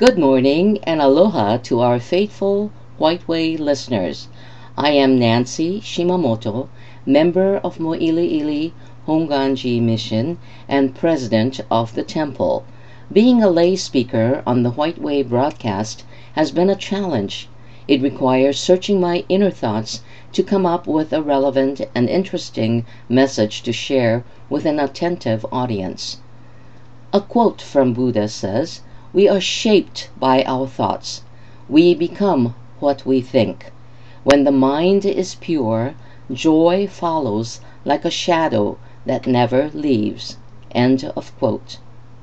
Good morning and aloha to our faithful White Way listeners. I am Nancy Shimamoto, member of Mo'ili'ili Honganji Mission and president of the temple. Being a lay speaker on the White Way broadcast has been a challenge. It requires searching my inner thoughts to come up with a relevant and interesting message to share with an attentive audience. A quote from Buddha says, "We are shaped by our thoughts. We become what we think. When the mind is pure, joy follows like a shadow that never leaves." End of quote.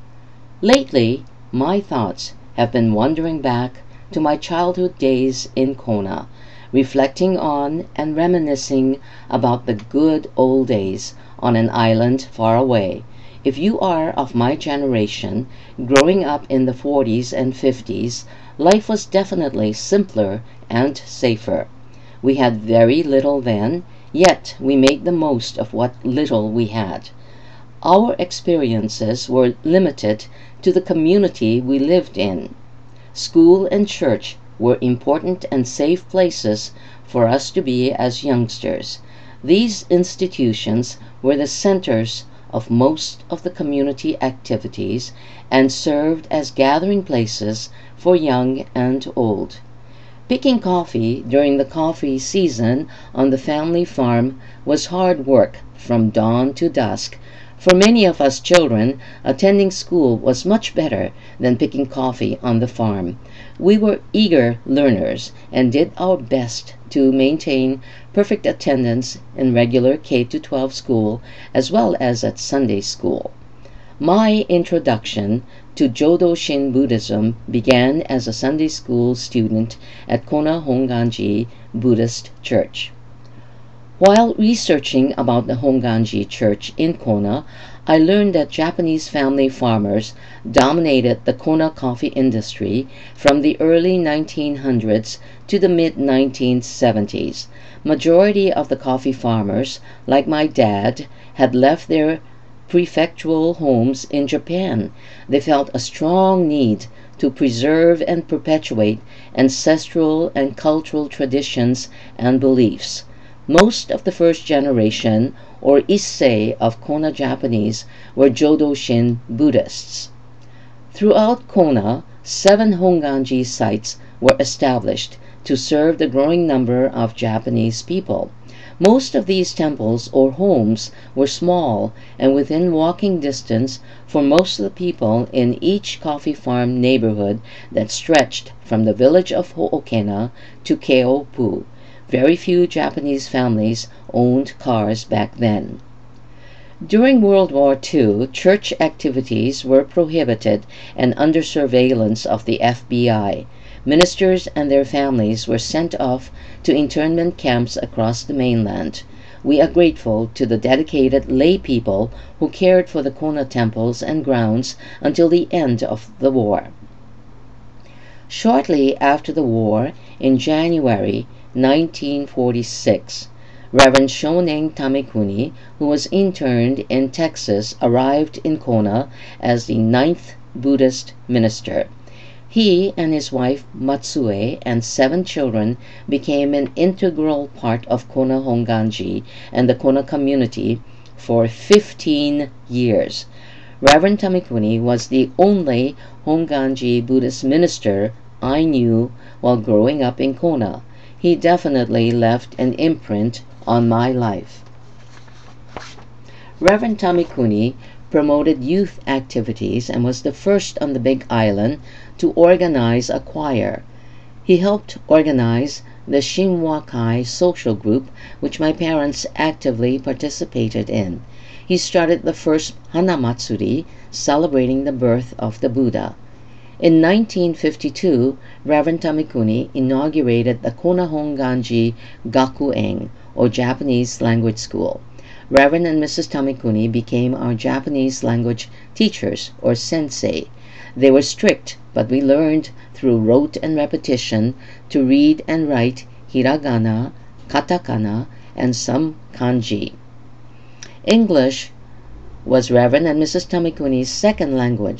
Lately, my thoughts have been wandering back to my childhood days in Kona, reflecting on and reminiscing about the good old days on an island far away. If you are of my generation, growing up in the 40s and 50s, life was definitely simpler and safer. We had very little then, yet we made the most of what little we had. Our experiences were limited to the community we lived in. School and church were important and safe places for us to be as youngsters. These institutions were the centers of most of the community activities and served as gathering places for young and old. Picking coffee during the coffee season on the family farm was hard work from dawn to dusk. For many of us children, attending school was much better than picking coffee on the farm. We were eager learners and did our best to maintain perfect attendance in regular K-12 school as well as at Sunday school. My introduction to Jodo Shin Buddhism began as a Sunday school student at Kona Honganji Buddhist Church. While researching about the Honganji Church in Kona, I learned that Japanese family farmers dominated the Kona coffee industry from the early 1900s to the mid-1970s. Majority of the coffee farmers, like my dad, had left their prefectural homes in Japan. They felt a strong need to preserve and perpetuate ancestral and cultural traditions and beliefs. Most of the first generation, or Issei, of Kona Japanese were Jodo Shin Buddhists. Throughout Kona, 7 Honganji sites were established to serve the growing number of Japanese people. Most of these temples or homes were small and within walking distance for most of the people in each coffee farm neighborhood that stretched from the village of Ho'okena to Keopu. Very few Japanese families owned cars back then. During World War II, church activities were prohibited and under surveillance of the FBI. Ministers and their families were sent off to internment camps across the mainland. We are grateful to the dedicated lay people who cared for the Kona temples and grounds until the end of the war. Shortly after the war, in January 1946, Reverend Shonen Tamekuni, who was interned in Texas, arrived in Kona as the 9th Buddhist minister. He and his wife Matsue and 7 children became an integral part of Kona Honganji and the Kona community for 15 years. Reverend Tamekuni was the only Honganji Buddhist minister I knew while growing up in Kona. He definitely left an imprint on my life. Reverend Tamekuni promoted youth activities and was the first on the Big Island to organize a choir. He helped organize the Shinwakai social group, which my parents actively participated in. He started the first Hana Matsuri, celebrating the birth of the Buddha. In 1952, Reverend Tamekuni inaugurated the Kona Honganji Gakueng, or Japanese language school. Reverend and Mrs. Tamekuni became our Japanese language teachers, or sensei. They were strict, but we learned through rote and repetition to read and write hiragana, katakana, and some kanji. English was Reverend and Mrs. Tamekuni's second language.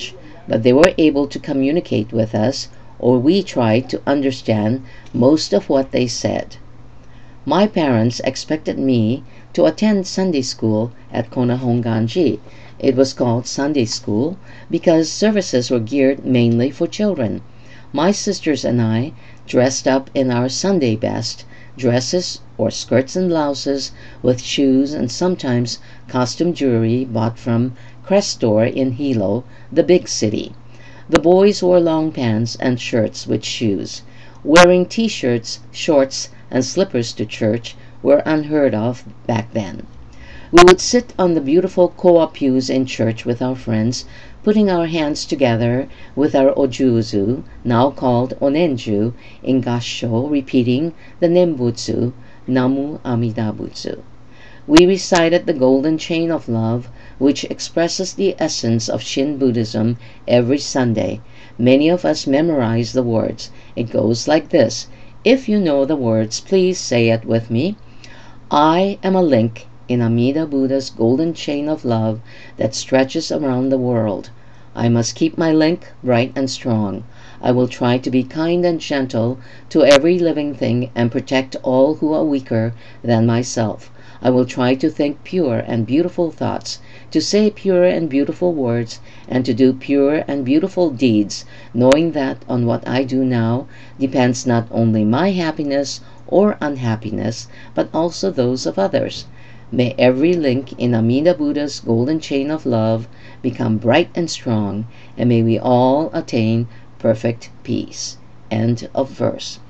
but they were able to communicate with us, or we tried to understand most of what they said. My parents expected me to attend Sunday school at Kona Honganji. It was called Sunday school because services were geared mainly for children. My sisters and I dressed up in our Sunday best, dresses or skirts and blouses with shoes and sometimes costume jewelry bought from Crest Store in Hilo, the big city. The boys wore long pants and shirts with shoes. Wearing t-shirts, shorts, and slippers to church were unheard of back then. We would sit on the beautiful koa pews in church with our friends, putting our hands together with our ojuzu, now called onenju, in gassho, repeating the nembutsu, Namu Amida Butsu. We recited the Golden Chain of Love, which expresses the essence of Shin Buddhism, every Sunday. Many of us memorize the words. It goes like this. If you know the words, please say it with me. I am a link in Amida Buddha's golden chain of love that stretches around the world. I must keep my link bright and strong. I will try to be kind and gentle to every living thing and protect all who are weaker than myself. I will try to think pure and beautiful thoughts, to say pure and beautiful words, and to do pure and beautiful deeds, knowing that on what I do now depends not only my happiness or unhappiness, but also those of others. May every link in Amida Buddha's golden chain of love become bright and strong, and may we all attain perfect peace. End of verse.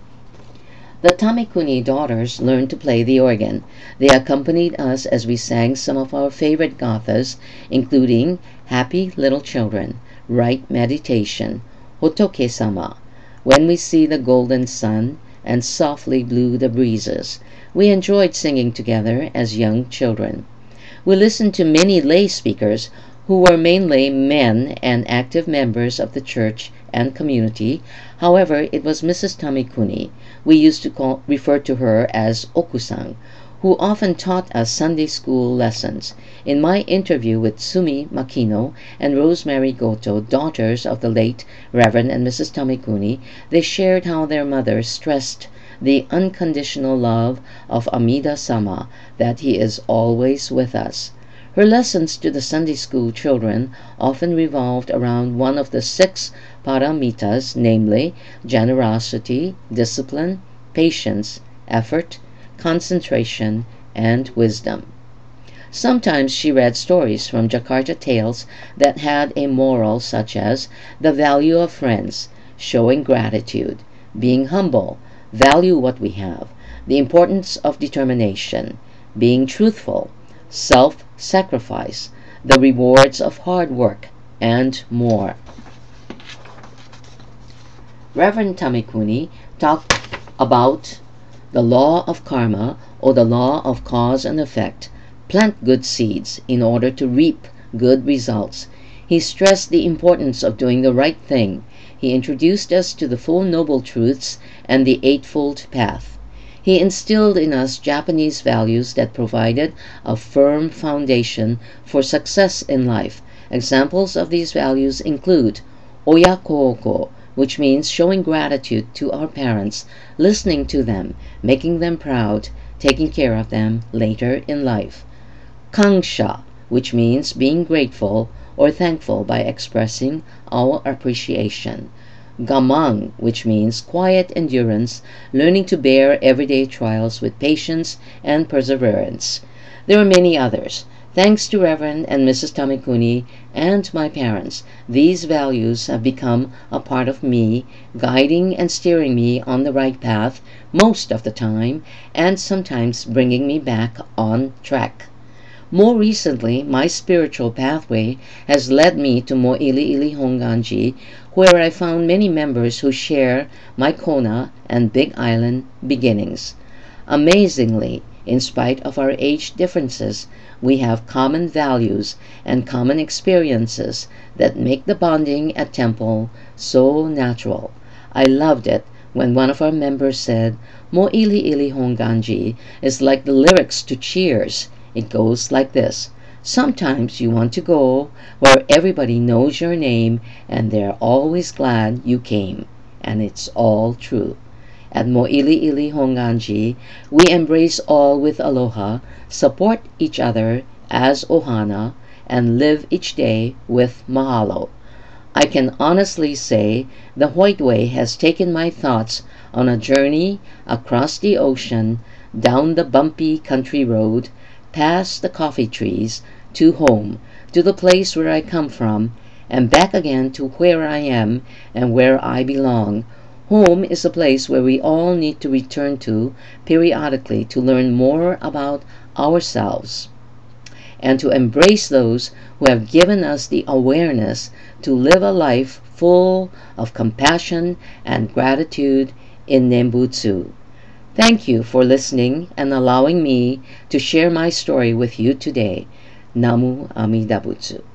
The Tamikuni daughters learned to play the organ. They accompanied us as we sang some of our favorite gathas, including Happy Little Children, Right Meditation, Hotoke-sama, When We See the Golden Sun, and Softly Blew the Breezes. We enjoyed singing together as young children. We listened to many lay speakers who were mainly men and active members of the church and community. However, it was Mrs. Tamikuni, we used to refer to her as Okusang, who often taught us Sunday school lessons. In my interview with Sumi Makino and Rosemary Goto, daughters of the late Reverend and Mrs. Tamikuni, they shared how their mother stressed the unconditional love of Amida-sama, that he is always with us. Her lessons to the Sunday school children often revolved around one of the 6 paramitas, namely generosity, discipline, patience, effort, concentration, and wisdom. Sometimes she read stories from Jakarta Tales that had a moral such as the value of friends, showing gratitude, being humble, value what we have, the importance of determination, being truthful, self-sacrifice, the rewards of hard work, and more. Reverend Tamikuni talked about the law of karma, or the law of cause and effect. Plant good seeds in order to reap good results. He stressed the importance of doing the right thing. He introduced us to the Four Noble Truths and the Eightfold Path. He instilled in us Japanese values that provided a firm foundation for success in life. Examples of these values include Oya Kooko, which means showing gratitude to our parents, listening to them, making them proud, taking care of them later in life. Kangsha, which means being grateful or thankful by expressing our appreciation. Gamang, which means quiet endurance, learning to bear everyday trials with patience and perseverance. There are many others. Thanks to Reverend and Mrs. Tamikuni and my parents, these values have become a part of me, guiding and steering me on the right path most of the time, and sometimes bringing me back on track. More recently, my spiritual pathway has led me to Mo'ili'ili Honganji, where I found many members who share my Kona and Big Island beginnings. Amazingly, in spite of our age differences, we have common values and common experiences that make the bonding at Temple so natural. I loved it when one of our members said, Mo'ili'ili Honganji is like the lyrics to Cheers. It goes like this. Sometimes you want to go where everybody knows your name and they're always glad you came. And it's all true. At Mo'ili'ili Honganji, we embrace all with aloha, support each other as ohana, and live each day with mahalo. I can honestly say the White Way has taken my thoughts on a journey across the ocean, down the bumpy country road, past the coffee trees, to home, to the place where I come from, and back again to where I am and where I belong. Home is a place where we all need to return to periodically to learn more about ourselves and to embrace those who have given us the awareness to live a life full of compassion and gratitude in Nembutsu. Thank you for listening and allowing me to share my story with you today. Namu Amida Butsu.